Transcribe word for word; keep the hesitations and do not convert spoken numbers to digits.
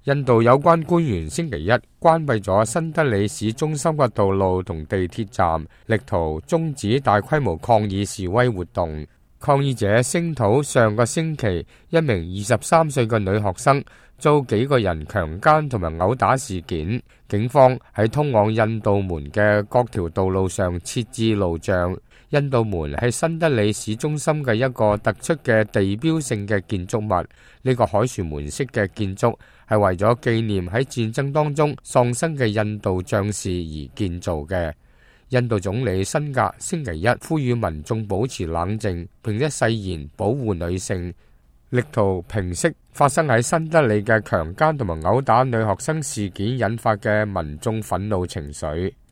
印度有關官員星期一關閉咗新德里市中心嘅道路同地鐵站，力圖終止大規模抗議示威活動。抗議者聲討上個星期一名二十三歲嘅女學生遭幾個人強姦同埋毆打事件。警方喺通往印度門嘅各條道路上設置路障。印度門係新德里市中心嘅一個突出嘅地標性嘅建築物。呢個凱旋門式嘅建築係為咗紀念喺戰爭當中喪生嘅印度將士而建造嘅。印度總理辛格星期一呼籲民眾保持冷靜，並且誓言保護女性，力圖平息發生喺新德里嘅強姦同埋毆打女學生事件引發嘅民眾憤怒情緒。